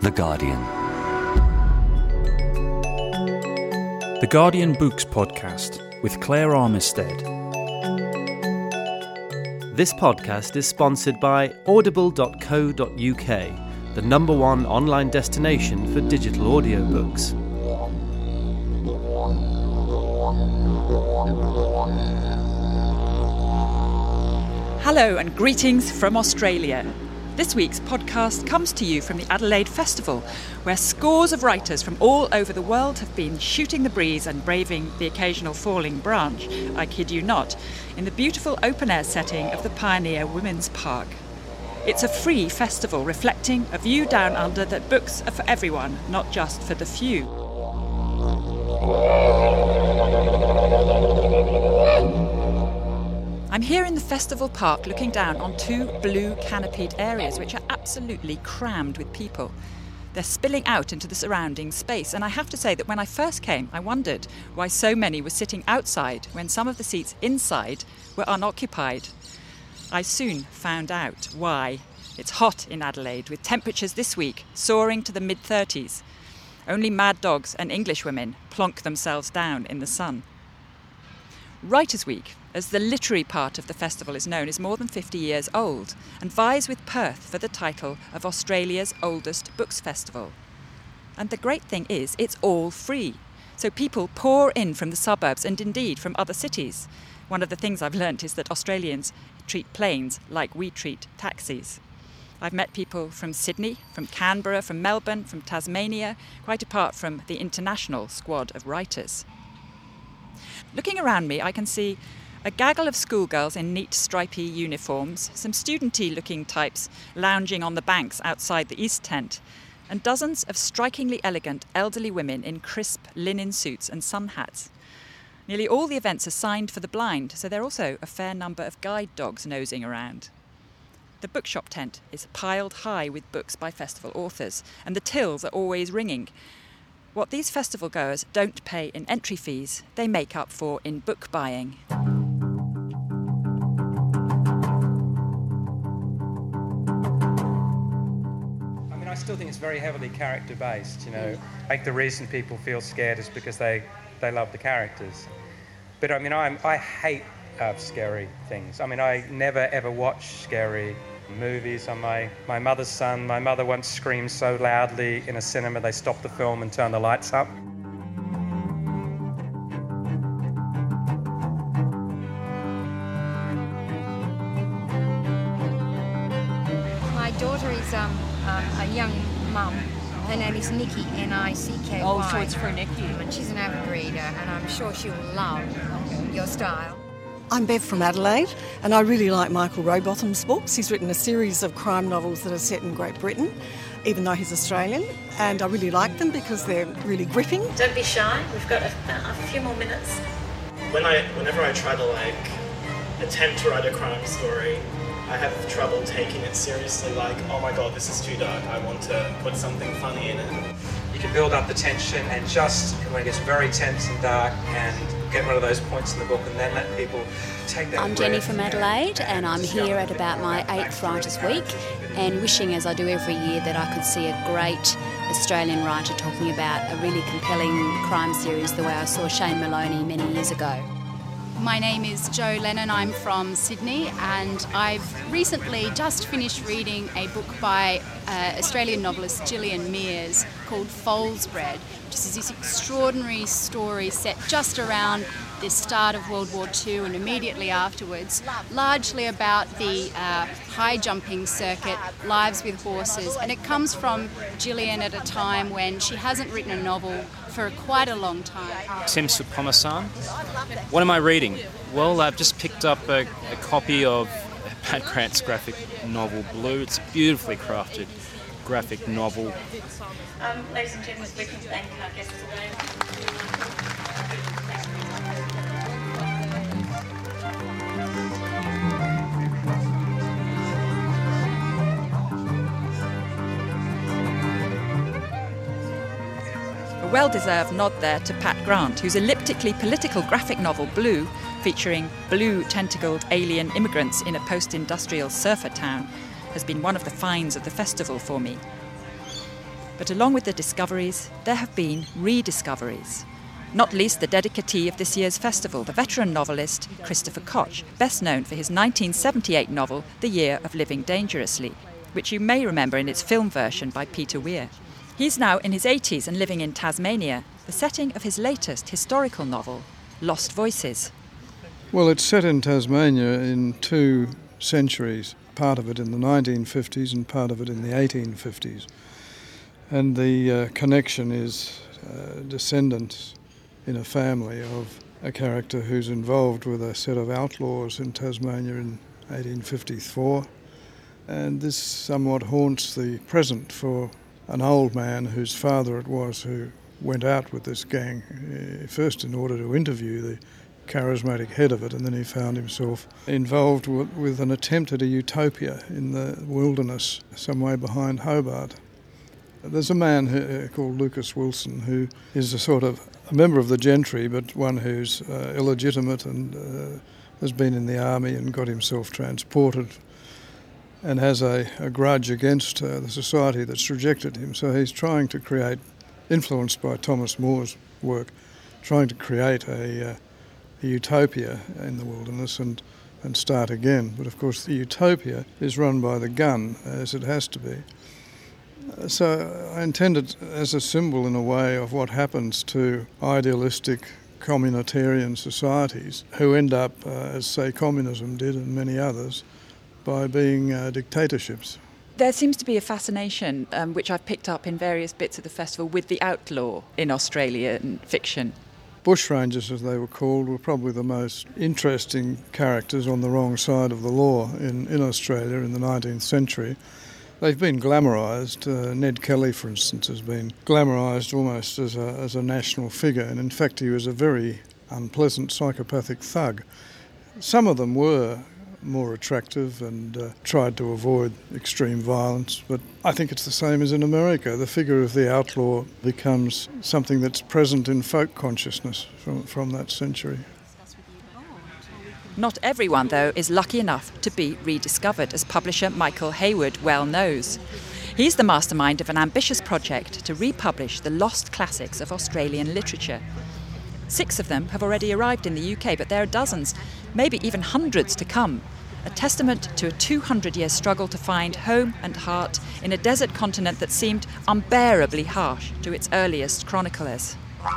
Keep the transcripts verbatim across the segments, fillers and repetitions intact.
The Guardian. The Guardian Books Podcast with Claire Armistead. This podcast is sponsored by audible dot co dot uk, the number one online destination for digital audiobooks. Hello and greetings from Australia. This week's podcast comes to you from the Adelaide Festival, where scores of writers from all over the world have been shooting the breeze and braving the occasional falling branch, I kid you not, in the beautiful open-air setting of the Pioneer Women's Park. It's a free festival reflecting a view down under that books are for everyone, not just for the few. I'm here in the festival park looking down on two blue canopied areas which are absolutely crammed with people. They're spilling out into the surrounding space, and I have to say that when I first came I wondered why so many were sitting outside when some of the seats inside were unoccupied. I soon found out why. It's hot in Adelaide, with temperatures this week soaring to the mid-thirties. Only mad dogs and English women plonk themselves down in the sun. Writers' Week, as the literary part of the festival is known, is more than fifty years old and vies with Perth for the title of Australia's oldest books festival. And the great thing is, it's all free. So people pour in from the suburbs and indeed from other cities. One of the things I've learnt is that Australians treat planes like we treat taxis. I've met people from Sydney, from Canberra, from Melbourne, from Tasmania, quite apart from the international squad of writers. Looking around me, I can see a gaggle of schoolgirls in neat stripy uniforms, some studenty looking types lounging on the banks outside the East Tent, and dozens of strikingly elegant elderly women in crisp linen suits and sun hats. Nearly all the events are signed for the blind, so there are also a fair number of guide dogs nosing around. The bookshop tent is piled high with books by festival authors, and the tills are always ringing. What these festival goers don't pay in entry fees, they make up for in book buying. I mean, I still think it's very heavily character-based, you know. Like, the reason people feel scared is because they, they love the characters. But, I mean, I'm, I hate uh, scary things. I mean, I never, ever watch scary movies. I'm my, my mother's son. My mother once screamed so loudly in a cinema they stopped the film and turned the lights up. My daughter is um, um, a young mum. Her name is Nikki, N I C K Y. Oh, so it's for Nikki. And she's an avid reader, and I'm sure she'll love your style. I'm Bev from Adelaide, and I really like Michael Rowbotham's books. He's written a series of crime novels that are set in Great Britain, even though he's Australian, and I really like them because they're really gripping. Don't be shy, we've got a, a few more minutes. When I, whenever I try to like attempt to write a crime story, I have trouble taking it seriously, like, oh my god, this is too dark, I want to put something funny in it. You can build up the tension and just, when it gets very tense and dark, and get one of those points in the book and then let people take that I'm Jenny from Adelaide, and I'm here at about my eighth Writers' Week, and wishing, as I do every year, that I could see a great Australian writer talking about a really compelling crime series the way I saw Shane Maloney many years ago. My name is Jo Lennon, I'm from Sydney, and I've recently just finished reading a book by uh, Australian novelist Gillian Mears called Foal's Bread, which is this extraordinary story set just around the start of World War Two and immediately afterwards, largely about the uh, high jumping circuit, Lives with Horses, and it comes from Gillian at a time when she hasn't written a novel for quite a long time. Tim Soutphommasane. What am I reading? Well, I've just picked up a, a copy of Pat Grant's graphic novel Blue. It's a beautifully crafted graphic novel. Um, ladies and gentlemen, we can thank our guests today. Well-deserved nod there to Pat Grant, whose elliptically political graphic novel Blue, featuring blue tentacled alien immigrants in a post-industrial surfer town, has been one of the finds of the festival for me. But along with the discoveries, there have been rediscoveries. Not least the dedicatee of this year's festival, the veteran novelist Christopher Koch, best known for his nineteen seventy-eight novel The Year of Living Dangerously, which you may remember in its film version by Peter Weir. He's now in his eighties and living in Tasmania, the setting of his latest historical novel, Lost Voices. Well, it's set in Tasmania in two centuries, part of it in the nineteen fifties and part of it in the eighteen fifties. And the uh, connection is uh, descendants in a family of a character who's involved with a set of outlaws in Tasmania in eighteen fifty-four. And this somewhat haunts the present for an old man whose father it was who went out with this gang, uh, first in order to interview the charismatic head of it, and then he found himself involved w- with an attempt at a utopia in the wilderness some way behind Hobart. There's a man who, uh, called Lucas Wilson who is a sort of a member of the gentry, but one who's uh, illegitimate and uh, has been in the army and got himself transported and has a, a grudge against uh, the society that's rejected him. So he's trying to create, influenced by Thomas More's work, trying to create a, uh, a utopia in the wilderness and, and start again. But of course the utopia is run by the gun, as it has to be. So I intend it as a symbol in a way of what happens to idealistic communitarian societies who end up, uh, as say communism did and many others, by being uh, dictatorships. There seems to be a fascination, um, which I've picked up in various bits of the festival, with the outlaw in Australian fiction. Bushrangers, as they were called, were probably the most interesting characters on the wrong side of the law in, in Australia in the nineteenth century. They've been glamorised. Uh, Ned Kelly, for instance, has been glamorised almost as a, as a national figure, and in fact he was a very unpleasant psychopathic thug. Some of them were more attractive and uh, tried to avoid extreme violence, but I think it's the same as in America. The figure of the outlaw becomes something that's present in folk consciousness from, from that century. Not everyone, though, is lucky enough to be rediscovered, as publisher Michael Hayward well knows. He's the mastermind of an ambitious project to republish the lost classics of Australian literature. Six of them have already arrived in the U K, but there are dozens, maybe even hundreds to come. A testament to a two hundred year struggle to find home and heart in a desert continent that seemed unbearably harsh to its earliest chroniclers.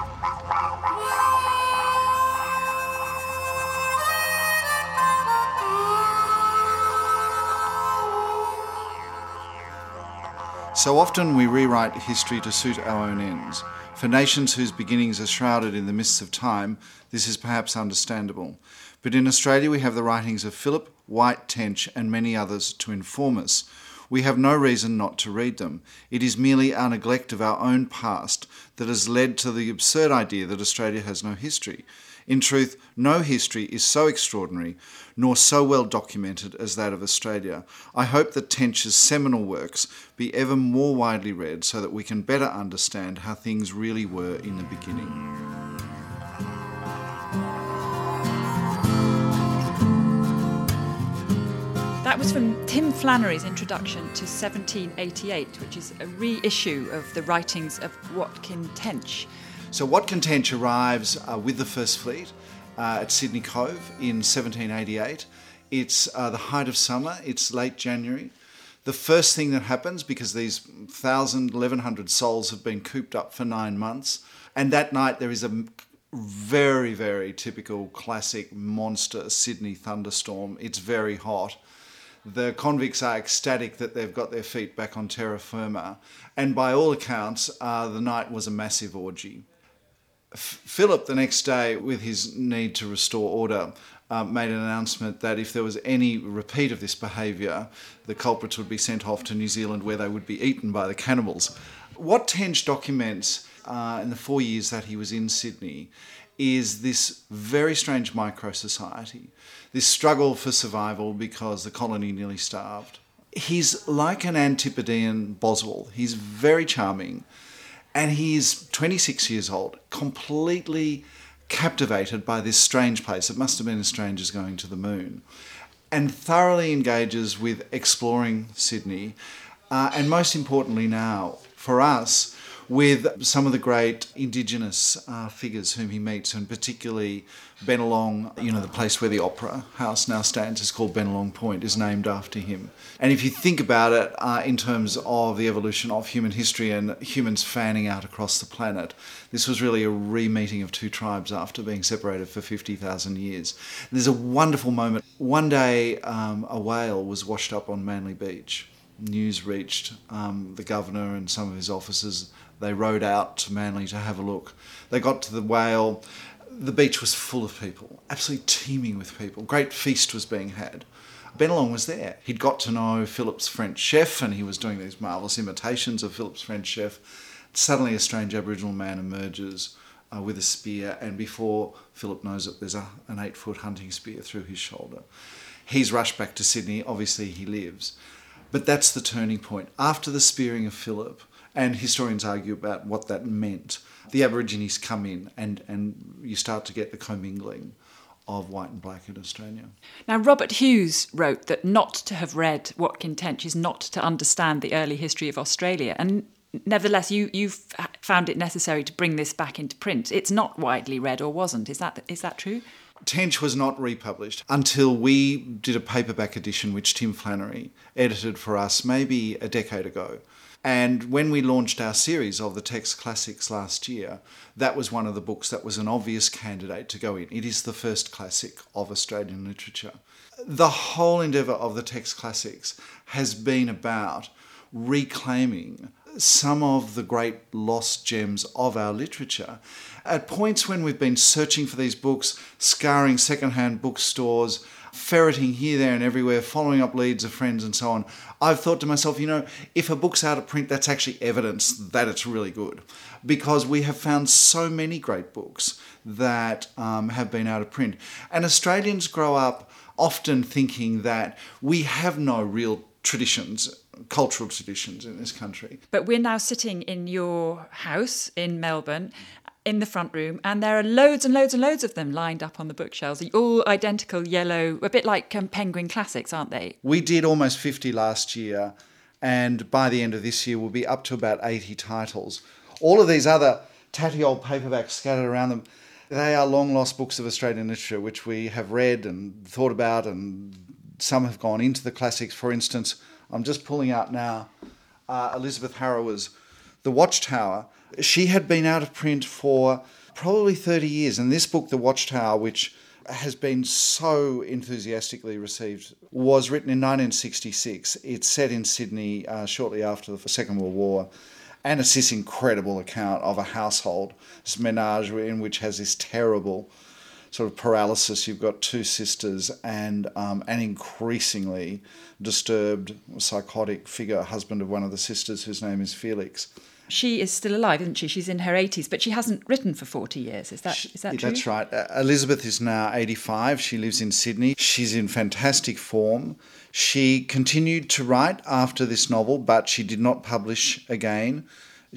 So often we rewrite history to suit our own ends. For nations whose beginnings are shrouded in the mists of time, this is perhaps understandable. But in Australia we have the writings of Philip, White, Tench and many others to inform us. We have no reason not to read them. It is merely our neglect of our own past that has led to the absurd idea that Australia has no history. In truth, no history is so extraordinary, nor so well documented as that of Australia. I hope that Tench's seminal works be ever more widely read so that we can better understand how things really were in the beginning. That was from Tim Flannery's introduction to seventeen eighty-eight, which is a reissue of the writings of Watkin Tench. So Watkin Tench arrives uh, with the First Fleet uh, at Sydney Cove in seventeen eighty-eight. It's uh, the height of summer, it's late January. The first thing that happens, because these one thousand, eleven hundred souls have been cooped up for nine months, and that night there is a very, very typical classic monster Sydney thunderstorm. It's very hot. The convicts are ecstatic that they've got their feet back on terra firma, and by all accounts, uh, the night was a massive orgy. F- Philip, the next day, with his need to restore order, uh, made an announcement that if there was any repeat of this behaviour, the culprits would be sent off to New Zealand, where they would be eaten by the cannibals. What Tench documents uh, in the four years that he was in Sydney is this very strange micro-society, this struggle for survival because the colony nearly starved. He's like an Antipodean Boswell. He's very charming, and he's twenty-six years old, completely captivated by this strange place. It must have been as strange as going to the moon, and thoroughly engages with exploring Sydney, uh, and most importantly now, for us, with some of the great Indigenous uh, figures whom he meets, and particularly Bennelong, you know, the place where the Opera House now stands is called Bennelong Point, is named after him. And if you think about it uh, in terms of the evolution of human history and humans fanning out across the planet, this was really a re-meeting of two tribes after being separated for fifty thousand years. And there's a wonderful moment. One day um, a whale was washed up on Manly Beach. News reached um, the governor and some of his officers. They rowed out to Manly to have a look. They got to the whale. The beach was full of people, absolutely teeming with people. Great feast was being had. Bennelong was there. He'd got to know Philip's French chef, and he was doing these marvellous imitations of Philip's French chef. Suddenly a strange Aboriginal man emerges uh, with a spear, and before Philip knows it, there's a, an eight-foot hunting spear through his shoulder. He's rushed back to Sydney. Obviously he lives. But that's the turning point. After the spearing of Philip, and historians argue about what that meant, the Aborigines come in and, and you start to get the commingling of white and black in Australia. Now, Robert Hughes wrote that not to have read Watkin Tench is not to understand the early history of Australia. And nevertheless, you, you've found it necessary to bring this back into print. It's not widely read, or wasn't. Is that is that true? Tench was not republished until we did a paperback edition, which Tim Flannery edited for us maybe a decade ago. And when we launched our series of the text classics last year, that was one of the books that was an obvious candidate to go in. It is the first classic of Australian literature. The whole endeavour of the text classics has been about reclaiming some of the great lost gems of our literature. At points when we've been searching for these books, scouring secondhand bookstores, ferreting here, there and everywhere, following up leads of friends and so on, I've thought to myself, you know, if a book's out of print, that's actually evidence that it's really good. Because we have found so many great books that um, have been out of print. And Australians grow up often thinking that we have no real traditions, cultural traditions in this country. But we're now sitting in your house in Melbourne, in the front room, and there are loads and loads and loads of them lined up on the bookshelves, all identical yellow, a bit like um, Penguin Classics, aren't they? We did almost fifty last year, and by the end of this year we'll be up to about eighty titles. All of these other tatty old paperbacks scattered around them, they are long lost books of Australian literature which we have read and thought about, and some have gone into the classics. For instance, I'm just pulling out now uh, Elizabeth Harrower's The Watchtower. She had been out of print for probably thirty years, and this book, The Watchtower, which has been so enthusiastically received, was written in nineteen sixty-six. It's set in Sydney uh, shortly after the Second World War, and it's this incredible account of a household, this menage in which has this terrible sort of paralysis. You've got two sisters and um, an increasingly disturbed, psychotic figure, husband of one of the sisters, whose name is Felix. She is still alive, isn't she? She's in her eighties, but she hasn't written for forty years. Is that is that true? That's right. Uh, Elizabeth is now eighty-five. She lives in Sydney. She's in fantastic form. She continued to write after this novel, but she did not publish again.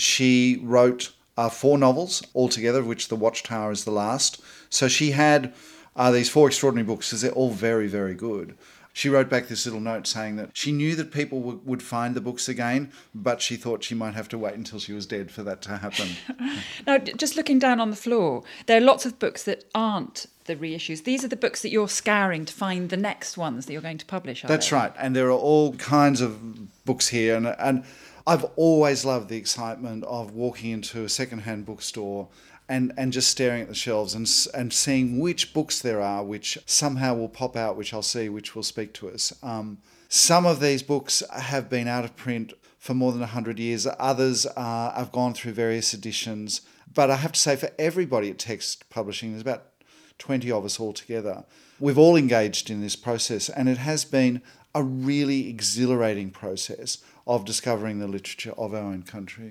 She wrote uh, four novels altogether, of which The Watchtower is the last. So she had uh, these four extraordinary books, because they're all very, very good. She wrote back this little note saying that she knew that people w- would find the books again, but she thought she might have to wait until she was dead for that to happen. Now, just looking down on the floor, there are lots of books that aren't the reissues. These are the books that you're scouring to find the next ones that you're going to publish, aren't That's they? right. And there are all kinds of books here. And, and I've always loved the excitement of walking into a secondhand bookstore and, and just staring at the shelves and and seeing which books there are which somehow will pop out, which I'll see, which will speak to us. Um, some of these books have been out of print for more than one hundred years. Others uh, have gone through various editions. But I have to say, for everybody at Text Publishing, there's about twenty of us all together. We've all engaged in this process, and it has been a really exhilarating process of discovering the literature of our own country.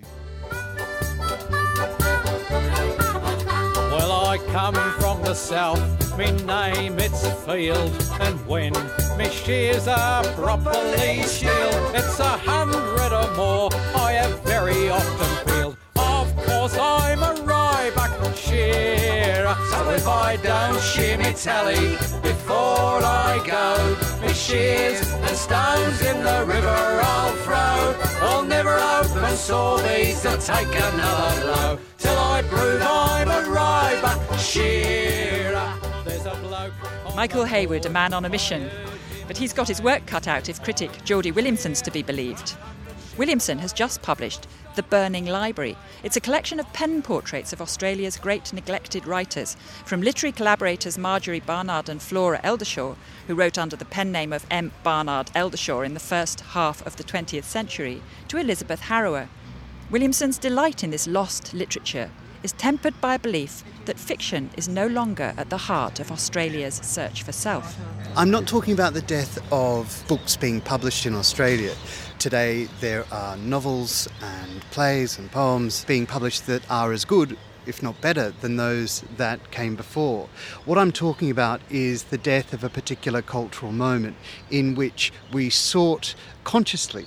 Well, I come from the south, me name it's Field, and when me shears are properly shield, it's a hundred or more I have very often peeled. Of course I'm a Ryback shearer, so it's if I don't shear me tally before I go. Me shears and stones in the river I'll throw. I'll never open sore these to take another blow till I prove I'm a river shearer. There's a bloke. Michael Hayward, a man on a mission. But he's got his work cut out if critic Geordie Williamson's to be believed. Williamson has just published The Burning Library. It's a collection of pen portraits of Australia's great neglected writers, from literary collaborators Marjorie Barnard and Flora Eldershaw, who wrote under the pen name of M. Barnard Eldershaw in the first half of the twentieth century, to Elizabeth Harrower. Williamson's delight in this lost literature is tempered by a belief that fiction is no longer at the heart of Australia's search for self. I'm not talking about the death of books being published in Australia. Today there are novels and plays and poems being published that are as good, if not better, than those that came before. What I'm talking about is the death of a particular cultural moment in which we sought consciously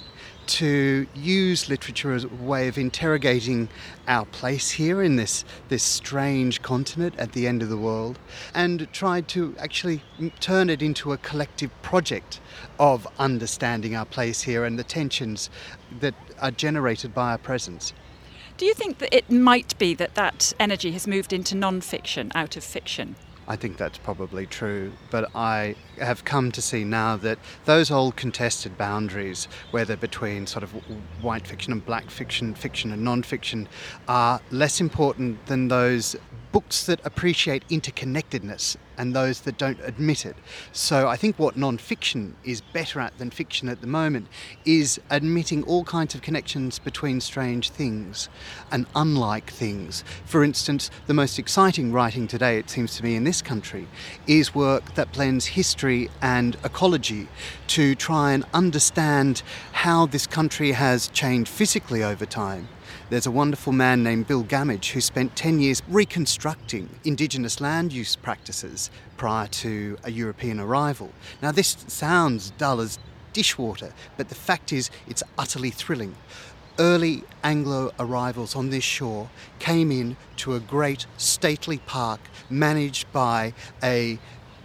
to use literature as a way of interrogating our place here in this, this strange continent at the end of the world, and tried to actually turn it into a collective project of understanding our place here and the tensions that are generated by our presence. Do you think that it might be that that energy has moved into non-fiction, out of fiction? I think that's probably true, but I have come to see now that those old contested boundaries, whether between sort of white fiction and black fiction, fiction and non-fiction, are less important than those books that appreciate interconnectedness and those that don't admit it. So I think what non-fiction is better at than fiction at the moment is admitting all kinds of connections between strange things and unlike things. For instance, the most exciting writing today, it seems to me, in this country is work that blends history and ecology to try and understand how this country has changed physically over time. There's a wonderful man named Bill Gammage who spent ten years reconstructing Indigenous land use practices prior to a European arrival. Now, this sounds dull as dishwater, but the fact is it's utterly thrilling. Early Anglo arrivals on this shore came in to a great stately park managed by a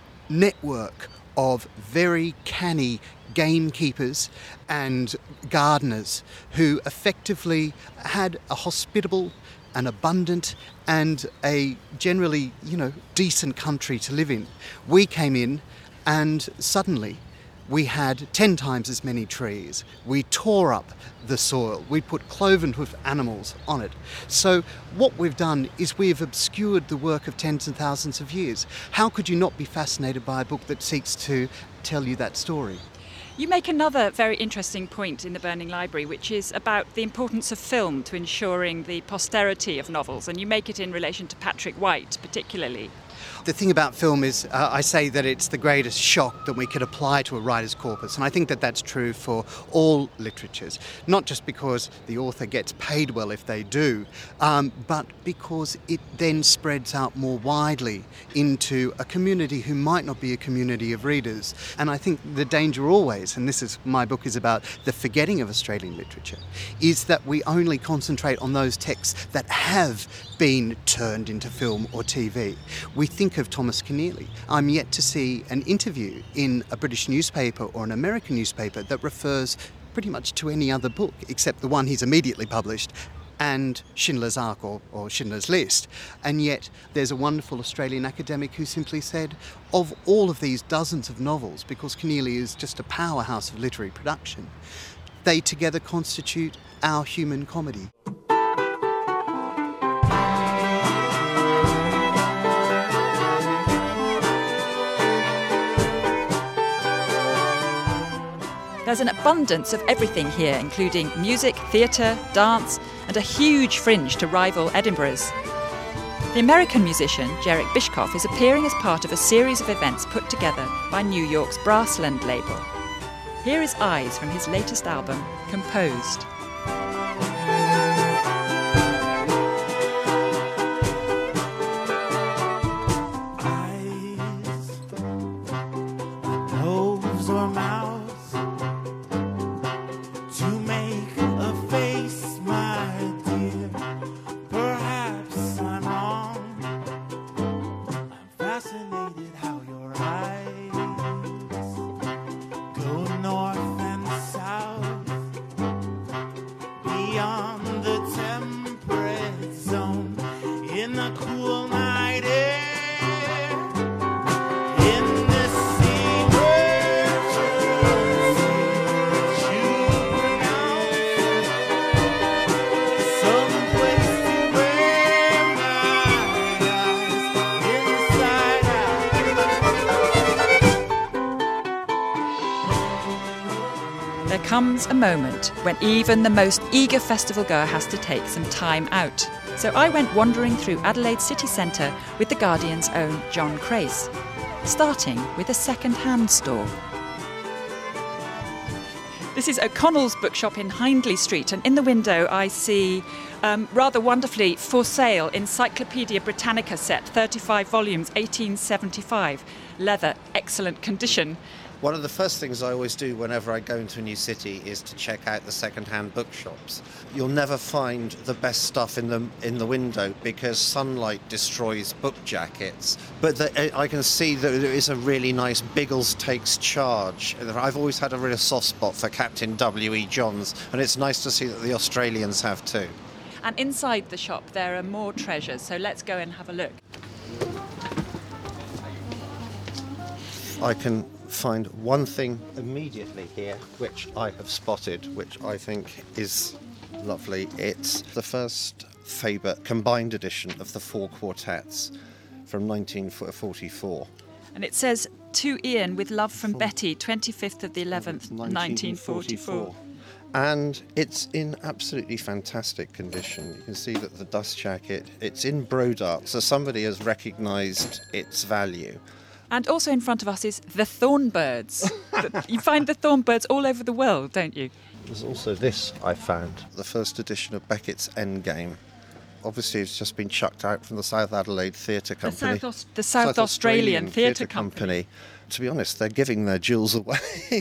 network of very canny gamekeepers and gardeners who effectively had a hospitable, an abundant and a generally, you know, decent country to live in. We came in and suddenly we had ten times as many trees. We tore up the soil. We put cloven hoof animals on it. So what we've done is we've obscured the work of tens and thousands of years. How could you not be fascinated by a book that seeks to tell you that story? You make another very interesting point in The Burning Library, which is about the importance of film to ensuring the posterity of novels, and you make it in relation to Patrick White particularly. The thing about film is, uh, I say that it's the greatest shock that we could apply to a writer's corpus, and I think that that's true for all literatures, not just because the author gets paid well if they do, um, but because it then spreads out more widely into a community who might not be a community of readers. And I think the danger always, and this is my book is about the forgetting of Australian literature, is that we only concentrate on those texts that have been turned into film or T V. We think of Thomas Keneally. I'm yet to see an interview in a British newspaper or an American newspaper that refers pretty much to any other book except the one he's immediately published and Schindler's Ark or, or Schindler's List. And yet there's a wonderful Australian academic who simply said, of all of these dozens of novels, because Keneally is just a powerhouse of literary production, they together constitute our human comedy. There's an abundance of everything here, including music, theatre, dance, and a huge fringe to rival Edinburgh's. The American musician Jerek Bishkoff is appearing as part of a series of events put together by New York's Brassland label. Here is Eyes from his latest album, Composed. comes a moment when even the most eager festival goer has to take some time out. So I went wandering through Adelaide city centre with The Guardian's own John Crace, starting with a second-hand store. This is O'Connell's bookshop in Hindley Street, and in the window I see, um, rather wonderfully, for sale, Encyclopaedia Britannica set, thirty-five volumes, eighteen seventy-five, leather, excellent condition. One of the first things I always do whenever I go into a new city is to check out the second-hand bookshops. You'll never find the best stuff in the in the window because sunlight destroys book jackets. But the, I can see that there is a really nice Biggles Takes Charge. I've always had a real soft spot for Captain W E Johns, and it's nice to see that the Australians have too. And inside the shop there are more treasures, so let's go and have a look. I can find one thing immediately here which I have spotted, which I think is lovely. It's the first Faber combined edition of the four quartets from nineteen forty-four. And it says, to Ian, with love from Betty, twenty-fifth of the eleventh, nineteen forty-four. And it's in absolutely fantastic condition. You can see that the dust jacket, it's in Brodart, so somebody has recognised its value. And also in front of us is the Thornbirds. You find the Thornbirds all over the world, don't you? There's also this I found, the first edition of Beckett's Endgame. Obviously, it's just been chucked out from the South Adelaide Theatre Company. The South, Aus- the South, South Australian, Australian Theatre, Theatre Company. Company. To be honest, they're giving their jewels away.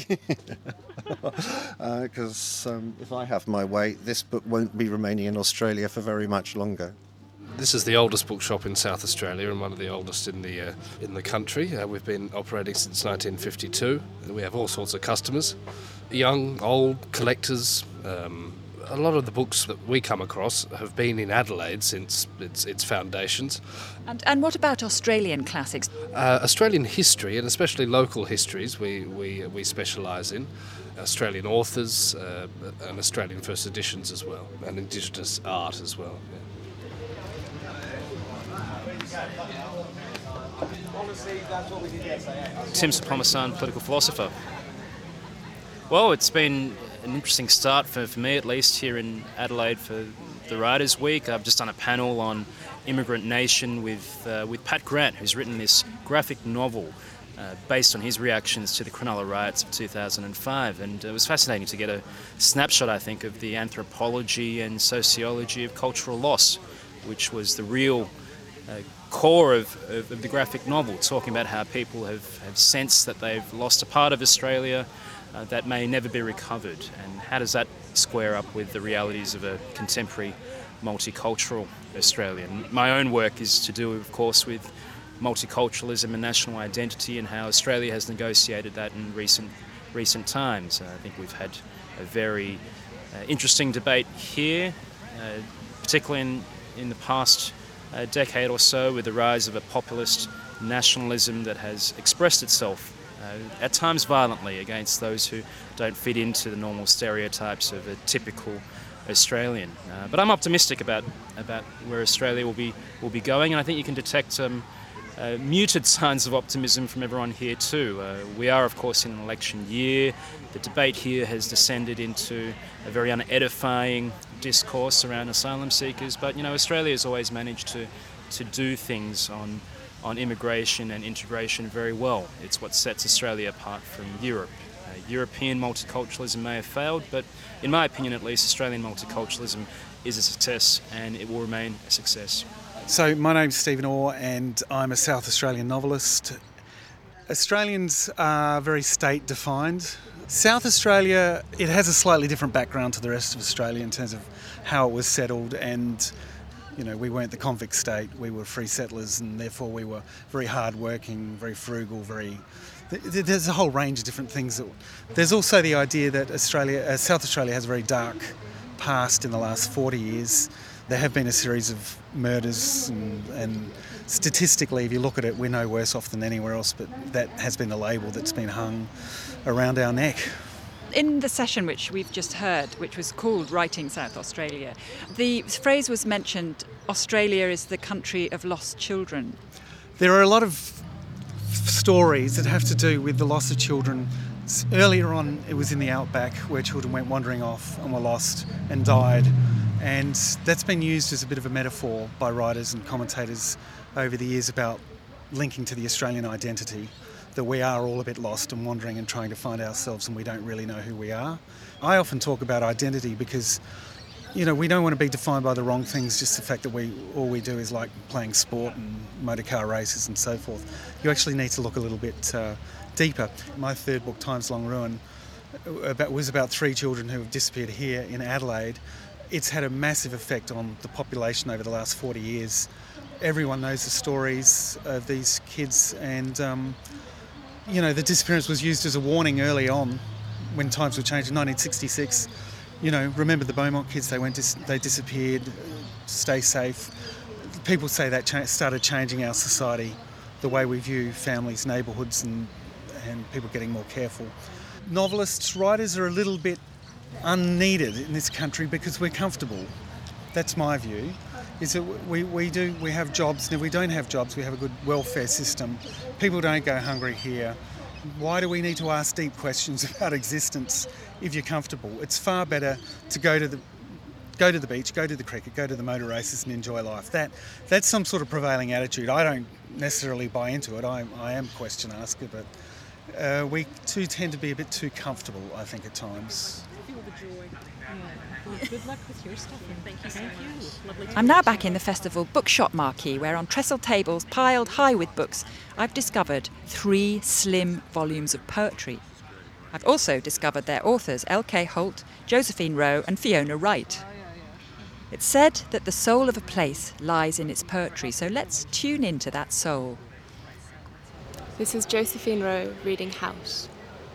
Because uh, um, if I have my way, this book won't be remaining in Australia for very much longer. This is the oldest bookshop in South Australia and one of the oldest in the uh, in the country. Uh, we've been operating since nineteen fifty-two. We have all sorts of customers, young, old, collectors. Um, a lot of the books that we come across have been in Adelaide since its, its foundations. And and what about Australian classics? Uh, Australian history, and especially local histories, we, we, we specialise in. Australian authors uh, and Australian first editions as well, and Indigenous art as well. Yeah. Tim Soutphommasane, political philosopher. Well, it's been an interesting start for, for me, at least, here in Adelaide for the Writers' Week. I've just done a panel on Immigrant Nation with uh, with Pat Grant, who's written this graphic novel uh, based on his reactions to the Cronulla riots of two thousand five. And it was fascinating to get a snapshot, I think, of the anthropology and sociology of cultural loss, which was the real uh, core of, of, of the graphic novel, talking about how people have, have sensed that they've lost a part of Australia uh, that may never be recovered, and how does that square up with the realities of a contemporary multicultural Australia. And my own work is to do, of course, with multiculturalism and national identity and how Australia has negotiated that in recent recent times. Uh, I think we've had a very uh, interesting debate here, uh, particularly in, in the past a decade or so, with the rise of a populist nationalism that has expressed itself uh, at times violently against those who don't fit into the normal stereotypes of a typical Australian. Uh, but I'm optimistic about about where Australia will be will be going, and I think you can detect um, uh, muted signs of optimism from everyone here too. Uh, we are, of course, in an election year. The debate here has descended into a very unedifying discourse around asylum seekers, but you know, Australia has always managed to to do things on on immigration and integration very well. It's what sets Australia apart from Europe. Uh, European multiculturalism may have failed, but in my opinion at least, Australian multiculturalism is a success and it will remain a success. So my name's Stephen Orr and I'm a South Australian novelist. Australians are very state-defined. South Australia, it has a slightly different background to the rest of Australia in terms of how it was settled, and you know, we weren't the convict state, we were free settlers, and therefore we were very hard-working, very frugal, very... There's a whole range of different things. That, there's also the idea that Australia, uh, South Australia has a very dark past in the last forty years. There have been a series of murders, and, and statistically, if you look at it, we're no worse off than anywhere else, but that has been a label that's been hung around our neck. In the session which we've just heard, which was called Writing South Australia, the phrase was mentioned, Australia is the country of lost children. There are a lot of stories that have to do with the loss of children S- Earlier on, it was in the outback where children went wandering off and were lost and died. And that's been used as a bit of a metaphor by writers and commentators over the years about linking to the Australian identity, that we are all a bit lost and wandering and trying to find ourselves and we don't really know who we are. I often talk about identity because, you know, we don't want to be defined by the wrong things, just the fact that we all we do is like playing sport and motor car races and so forth. You actually need to look a little bit uh, deeper. My third book, Time's Long Ruin, about, was about three children who have disappeared here in Adelaide. It's had a massive effect on the population over the last forty years. Everyone knows the stories of these kids, and um, you know, the disappearance was used as a warning early on when times were changed in nineteen sixty-six. You know, remember the Beaumont kids, they went, dis- they disappeared, stay safe. People say that cha- started changing our society, the way we view families, neighbourhoods, and, and people getting more careful. Novelists, writers are a little bit unneeded in this country because we're comfortable. That's my view. Is that we, we do we have jobs. Now, we don't have jobs, we have a good welfare system. People don't go hungry here. Why do we need to ask deep questions about existence if you're comfortable? It's far better to go to the go to the beach, go to the cricket, go to the motor races and enjoy life. That that's some sort of prevailing attitude. I don't necessarily buy into it. I, I am a question asker, but uh, we too tend to be a bit too comfortable, I think, at times. Good luck with your stuff. Thank you so much. Lovely. I'm now back in the festival bookshop marquee, where on trestle tables piled high with books, I've discovered three slim volumes of poetry. I've also discovered their authors, L K Holt, Josephine Rowe and Fiona Wright. It's said that the soul of a place lies in its poetry, so let's tune into that soul. This is Josephine Rowe reading House.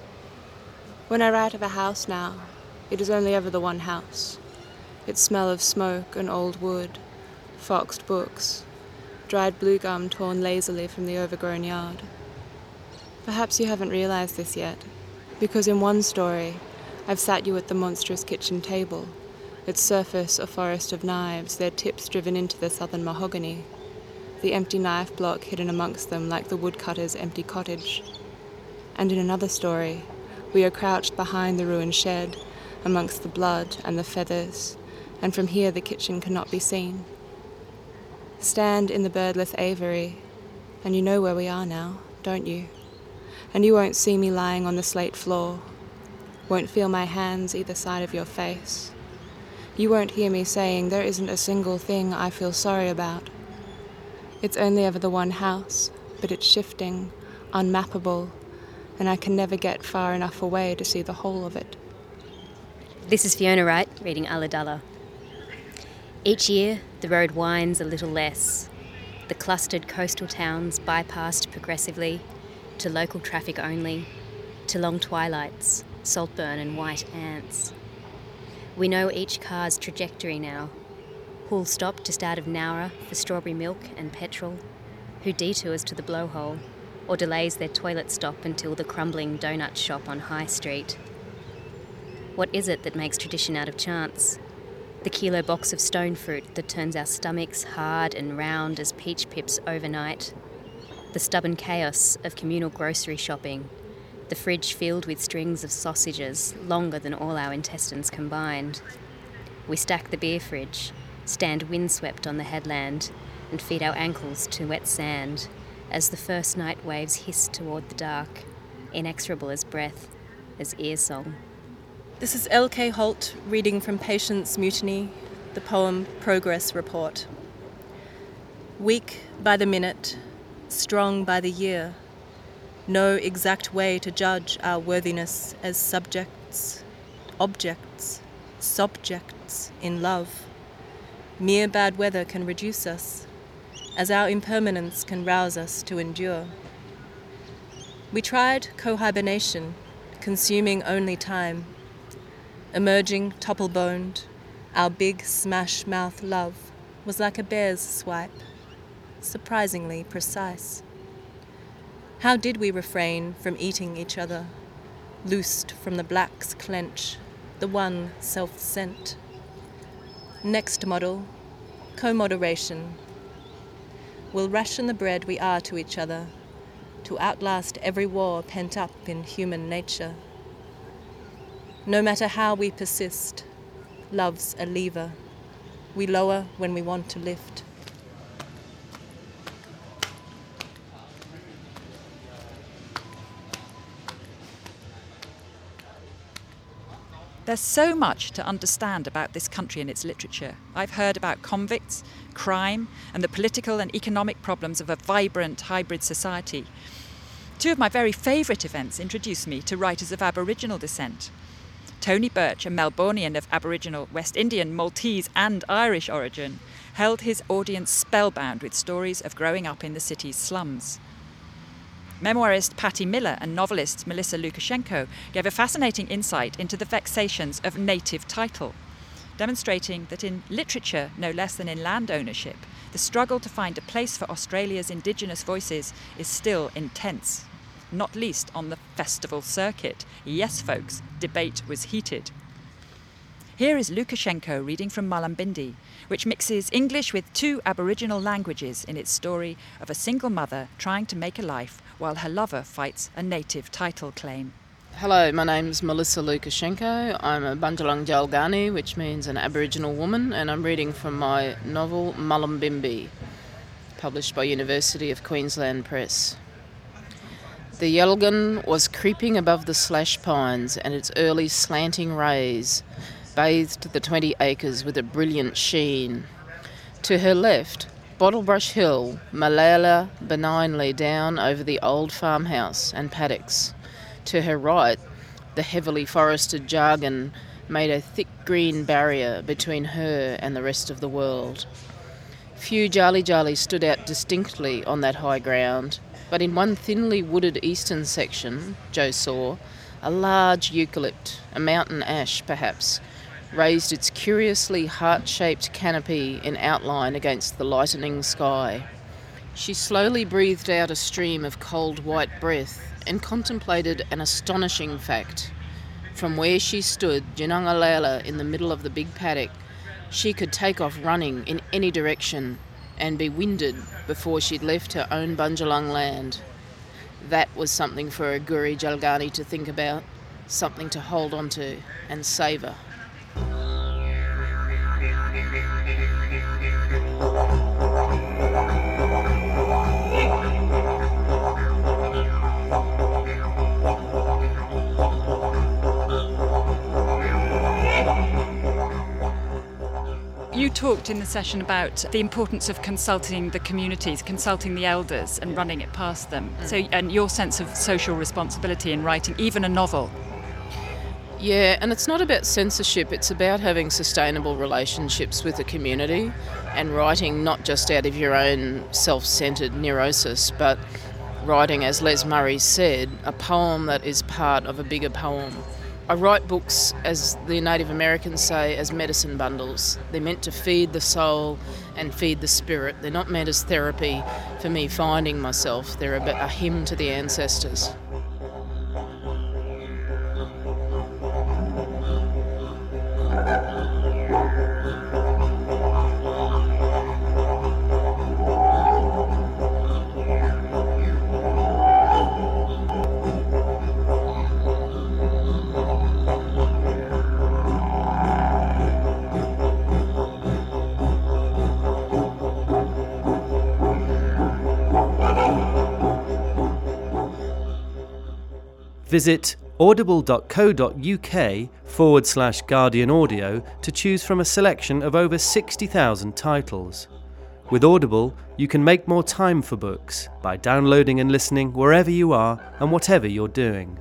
When I write of a house now, it is only ever the one house. Its smell of smoke and old wood, foxed books, dried blue gum torn lazily from the overgrown yard. Perhaps you haven't realised this yet, because in one story I've sat you at the monstrous kitchen table, its surface a forest of knives, their tips driven into the southern mahogany, the empty knife block hidden amongst them like the woodcutter's empty cottage. And in another story, we are crouched behind the ruined shed, amongst the blood and the feathers, and from here the kitchen cannot be seen. Stand in the birdless aviary, and you know where we are now, don't you? And you won't see me lying on the slate floor, won't feel my hands either side of your face. You won't hear me saying there isn't a single thing I feel sorry about. It's only ever the one house, but it's shifting, unmappable, and I can never get far enough away to see the whole of it. This is Fiona Wright reading Ulladulla. Each year, the road winds a little less. The clustered coastal towns bypassed progressively, to local traffic only, to long twilights, Saltburn and white ants. We know each car's trajectory now. Who'll stop just out of Nowra for strawberry milk and petrol, who detours to the blowhole, or delays their toilet stop until the crumbling donut shop on High Street. What is it that makes tradition out of chance? The kilo box of stone fruit that turns our stomachs hard and round as peach pips overnight. The stubborn chaos of communal grocery shopping. The fridge filled with strings of sausages longer than all our intestines combined. We stack the beer fridge, stand windswept on the headland, and feed our ankles to wet sand as the first night waves hiss toward the dark, inexorable as breath, as ear song. This is L K Holt reading from Patience Mutiny, the poem Progress Report. Weak by the minute, strong by the year, no exact way to judge our worthiness as subjects, objects, subjects in love. Mere bad weather can reduce us, as our impermanence can rouse us to endure. We tried cohibernation, consuming only time. Emerging topple-boned, our big smash-mouth love was like a bear's swipe, surprisingly precise. How did we refrain from eating each other, loosed from the black's clench, the one self-scent? Next model, co-moderation. We'll ration the bread we are to each other, to outlast every war pent up in human nature. No matter how we persist, love's a lever. We lower when we want to lift. There's so much to understand about this country and its literature. I've heard about convicts, crime, and the political and economic problems of a vibrant hybrid society. Two of my very favourite events introduced me to writers of Aboriginal descent. Tony Birch, a Melbourneian of Aboriginal, West Indian, Maltese and Irish origin, held his audience spellbound with stories of growing up in the city's slums. Memoirist Patty Miller and novelist Melissa Lukashenko gave a fascinating insight into the vexations of native title, demonstrating that in literature, no less than in land ownership, the struggle to find a place for Australia's Indigenous voices is still intense, not least on the festival circuit. Yes, folks, debate was heated. Here is Lukashenko reading from Mullumbimby, which mixes English with two Aboriginal languages in its story of a single mother trying to make a life while her lover fights a native title claim. Hello, my name's Melissa Lukashenko. I'm a Bundjalung Jalgani, which means an Aboriginal woman, and I'm reading from my novel Mullumbimby, published by University of Queensland Press. The Yalgan was creeping above the slash pines, and its early slanting rays bathed the twenty acres with a brilliant sheen. To her left, Bottlebrush Hill malala benignly down over the old farmhouse and paddocks. To her right, the heavily forested Jargon made a thick green barrier between her and the rest of the world. Few Jali-Jali stood out distinctly on that high ground, but in one thinly wooded eastern section, Jo saw, a large eucalypt, a mountain ash perhaps, raised its curiously heart-shaped canopy in outline against the lightening sky. She slowly breathed out a stream of cold white breath and contemplated an astonishing fact. From where she stood, Jinungalela, in the middle of the big paddock, she could take off running in any direction and be winded before she'd left her own Bundjalung land. That was something for a Guri Jalgani to think about, something to hold on to and savour. You talked in the session about the importance of consulting the communities, consulting the elders and running it past them. Mm. So, and your sense of social responsibility in writing even a novel. Yeah, and it's not about censorship, it's about having sustainable relationships with the community and writing not just out of your own self-centred neurosis, but writing, as Les Murray said, a poem that is part of a bigger poem. I write books, as the Native Americans say, as medicine bundles. They're meant to feed the soul and feed the spirit. They're not meant as therapy for me finding myself. They're a, bit, a hymn to the ancestors. Visit audible.co.uk forward slash Guardian Audio to choose from a selection of over sixty thousand titles. With Audible, you can make more time for books by downloading and listening wherever you are and whatever you're doing.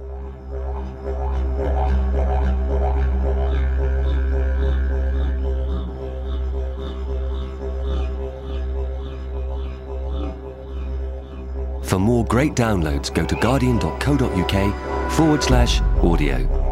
For more great downloads, go to guardian.co.uk forward slash audio.